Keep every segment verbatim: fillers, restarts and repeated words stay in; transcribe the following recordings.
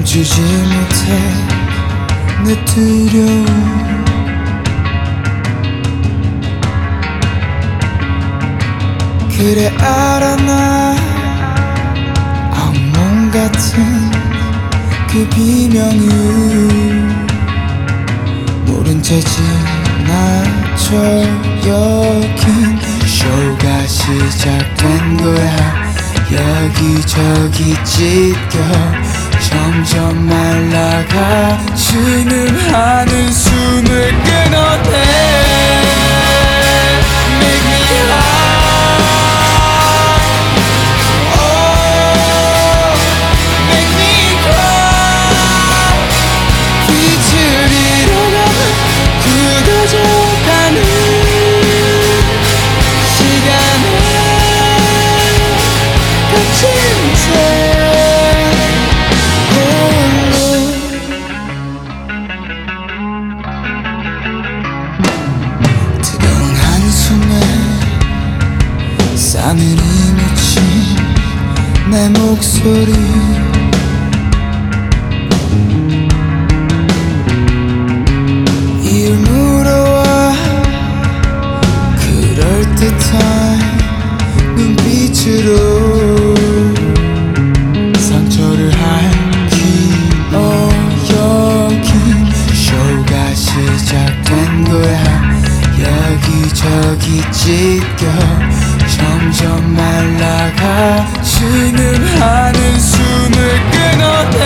멈추지 못해 내 두려움. 그래 알아 나 악몽 같은 그 비명을 모른 채 지나쳐. 여긴 쇼가 시작된 거야. 여기저기 찢겨 점점 말라가 지는 하는 숨을 끊어내. Make me high, oh, make me cry. 빛을 잃어가면 굳어져가는 시간에 갇힌 채 하늘이 묻힌 내 목소리. 이를 물어와 그럴듯한 눈빛으로 상처를 핥기. 어 여긴 쇼가 시작된 거야. 여기저기 찢겨 점점 말라가 지는 하는 숨을 끊어내.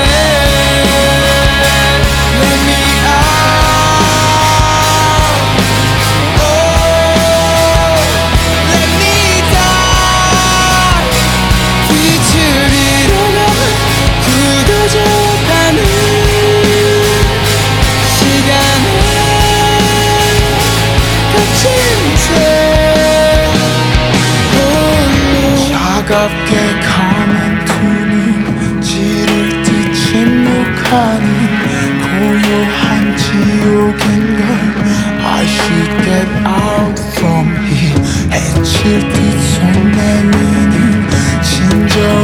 Let me out, oh, let me die. 빛을 잃어가면 굳어져가는 시간에 갇힌 채 차갑게 가만두는 찌를 듯 침묵하는 고요한 지옥인걸. I should get out from here. 해칠 듯 손 내미는 진정